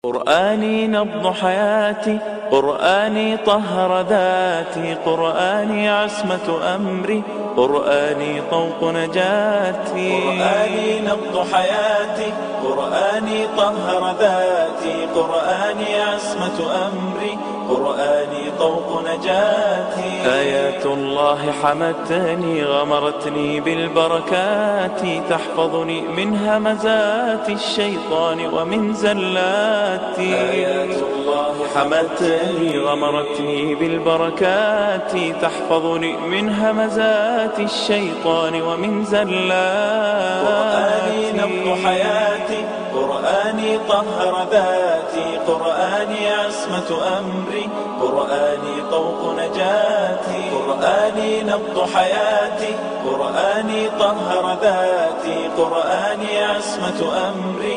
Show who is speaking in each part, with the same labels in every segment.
Speaker 1: قرآني نبض حياتي، قرآني طهر ذاتي، قرآني عصمة أمري، قرآني طوق نجاتي. قرآني نبض حياتي، قرآني طهر ذاتي، قرآني عصمة أمري، قرآني طوق نجاتي. آيات الله حمتني غمرتني بالبركات، تحفظني من همزات الشيطان ومن زلاتي. آيات الله حمتني غمرتني بالبركات، تحفظني من همزات الشيطان ومن زلاتي. قرآني نبض حياتي، قرآني طهر ذاتي، قرآني عصمة أمري، قرآني طوق نجاتي. قرآني نبض حياتي، قرآني طهر ذاتي، قرآني عصمة أمري،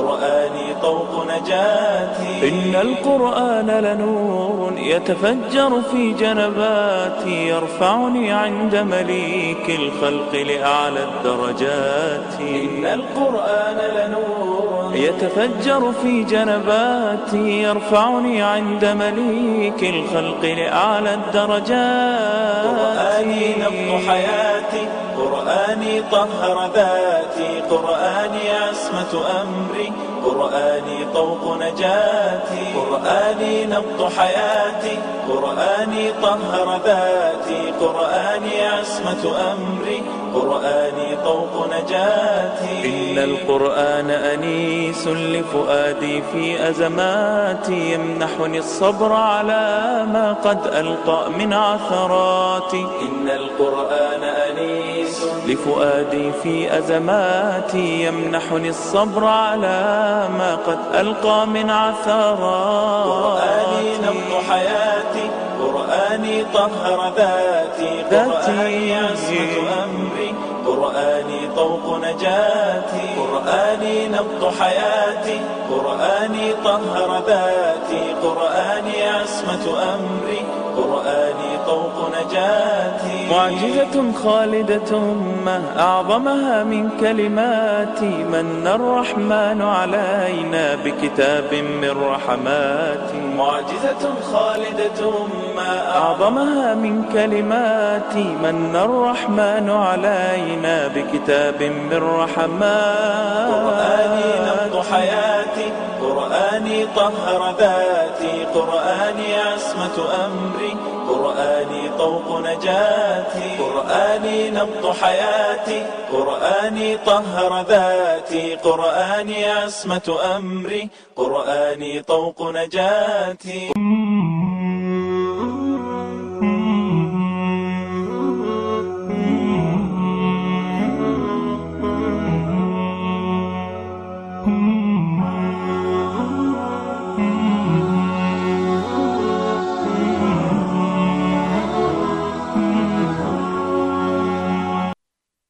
Speaker 1: قرآني طوق نجاتي. إن القرآن لنور يتفجر في جنباتي، يرفعني عند مليك الخلق لأعلى الدرجات. إن القرآن لنور يتفجر في جنباتي، يرفعني عند مليك الخلق لأعلى الدرجات. قرآني نبض حياتي، قرآني طهر ذاتي، قرآني عصمة أمري، قرآني طوق نجاتي. قرآني نبض حياتي، قرآني طهر ذاتي، قرآني عصمة أمري، قرآني طوق نجاتي. إن القرآن أنيس لفؤادي في أزماتي، يمنحني الصبر على ما قد ألقى من عثراتي. إن القرآن أنيس لفؤادي في أزماتي، يمنحني الصبر على ما قد ألقى من عثراتي. قرآني نبض حياتي، قرآني طهر ذاتي، قرآني عصمة أمري، قرآني طوق نجاتي. قرآني نبض حياتي، قرآني طهر ذاتي، قرآني عصمة أمري، قرآني طوق نجاتي. معجزة خالدة ما أعظمها من كلماتي، من الرحمن علينا بكتاب من رحماتي. معجزة خالدة ما أعظمها من كلماتي، من الرحمن علينا بكتاب من رحماتي. قرآني نبض حياتي، قرآني طهر ذاتي، قرآني عصمة أمري، قرآني طوق نجاتي. قرآني نبض حياتي، قرآني طهر ذاتي، قرآني عصمة أمري، قرآني طوق نجاتي.